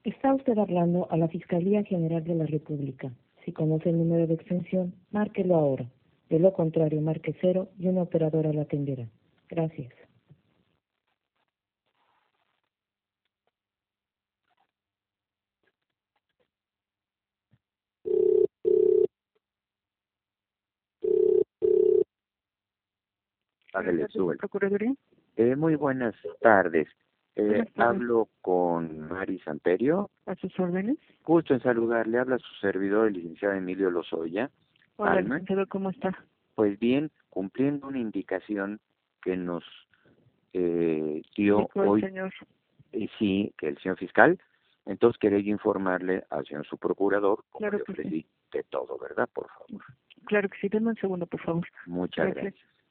Está usted hablando a la Fiscalía General de la República. Si conoce el número de extensión, márquelo ahora. De lo contrario, marque 0 y una operadora la atenderá. Gracias. Hágale, sube. ¿Procuraduría? Muy buenas tardes. Buenas tardes. Hablo con Mari Samperio. ¿A sus órdenes? Gusto en saludarle. Habla su servidor, el licenciado Emilio Lozoya. Hola, Alma. licenciado, ¿cómo está? Pues bien, cumpliendo una indicación que nos dio Dijo el hoy, señor. sí, que el señor fiscal. Entonces quería yo informarle al señor su procurador, como Claro le que ofrecí, sí. de todo, ¿verdad? Por favor. Claro que sí. Denme un segundo, por favor. Muchas gracias.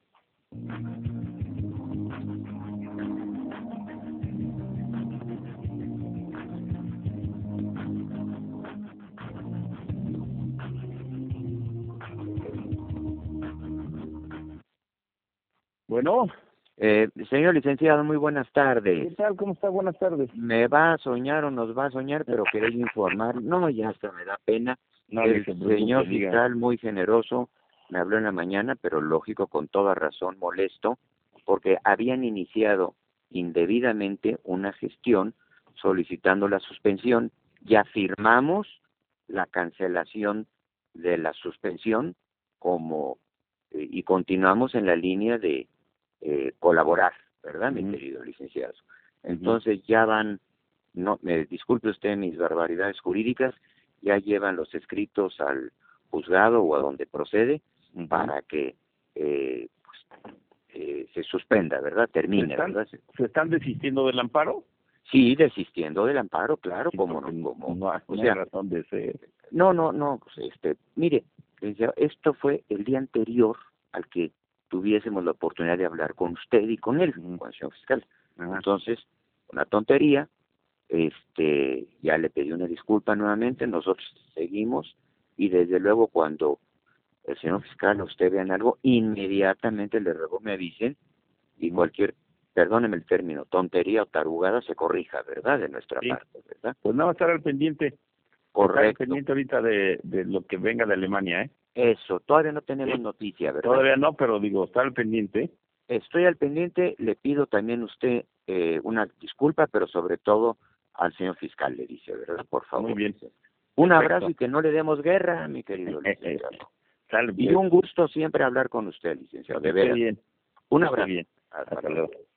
Bueno, Señor licenciado, muy buenas tardes. ¿qué tal? ¿Cómo está? Buenas tardes. Me va a soñar o nos va a soñar, pero quería informar. No, ya hasta me da pena. No, El se preocupe, señor diga. fiscal muy generoso me habló en la mañana, pero lógico, con toda razón, molesto, porque habían iniciado indebidamente una gestión solicitando la suspensión. Ya firmamos la cancelación de la suspensión como y continuamos en la línea de colaborar, ¿verdad, mi querido licenciado? Entonces ya van, no, me disculpe usted mis barbaridades jurídicas, ya llevan los escritos al juzgado o a donde procede para que se suspenda, ¿verdad? Termine, ¿verdad? ¿Se están desistiendo del amparo? Sí, desistiendo del amparo, claro, Sí, como porque no, como, no hay o sea, razón de ser. no, pues, mire, esto fue el día anterior al que tuviésemos la oportunidad de hablar con usted y con él, con el señor fiscal. Entonces, una tontería, ya le pedí una disculpa nuevamente, nosotros seguimos, y desde luego cuando el señor fiscal o usted vean algo, inmediatamente le ruego me avisen, y cualquier, perdóneme el término, tontería o tarugada se corrija, ¿verdad? De nuestra parte, ¿verdad? Pues nada, estar al pendiente. Correcto. Estar al pendiente ahorita de lo que venga de Alemania, ¿eh? Eso, todavía no tenemos noticia, ¿verdad? Todavía no, pero digo, estar al pendiente. Estoy al pendiente, le pido también a usted una disculpa, pero sobre todo al señor fiscal, le dice, ¿verdad? Por favor. Muy bien. Un abrazo y que no le demos guerra, mi querido licenciado. Y un gusto siempre hablar con usted, licenciado, de veras. Bien. Un abrazo. Bien. Hasta luego.